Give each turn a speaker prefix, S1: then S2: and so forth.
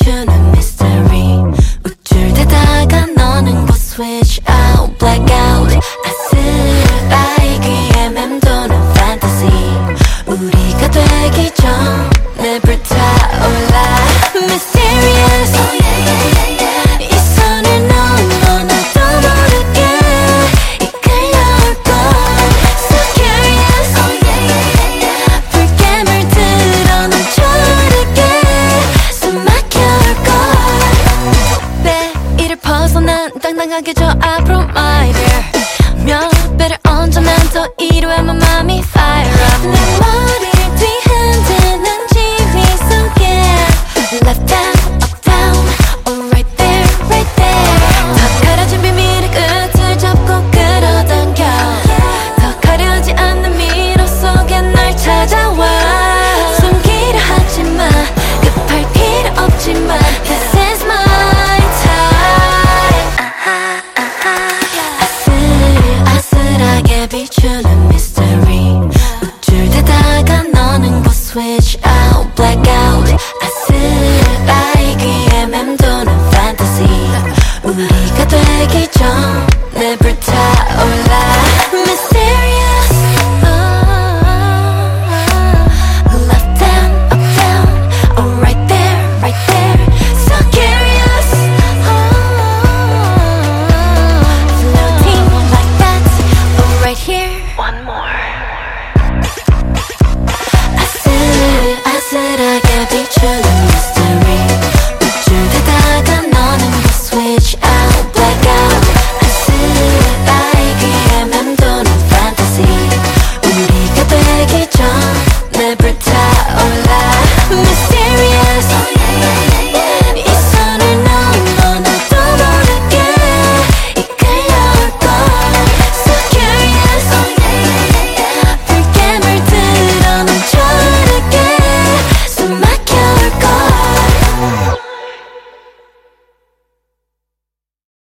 S1: 비추는 mystery. 우쭐대다가 너는 곧 switch out, black out. 아슬아슬 귀에 맴도는 fantasy. 우리가 되기 전에 불타올라. Mysterious. 이 손을 넘어 나도 모르게 이끌려올 걸. So curious. 붉게 물들어 넘쳐흐르게 숨 막혀올 걸. 베일을 벗어난 당당하게 저 앞으로 my dear. 몇 배를 얹으면 더 이루면 my 맘이 fire up. 내 머리를 뒤흔드는 지휘 속에 left down, up down, oh right there, right there. 더 가려진 비밀의 끝을 잡고 끌어당겨. 더 가려지 않는 미로 속에 날 찾아와. 숨기려 하지마, 급할 필요 없지만 this is my time. 아슬아슬하게 비추는 mystery. 우쭐대다가 너는 곧 switch out, black out. 아슬아슬 귀에 맴도는 fantasy. 우리가 되기 전에 불타올라. Mysterious. Left down, up down, oh right there, right there. So curious. Floating like that, oh right here. One more. 아슬아슬하게 비추는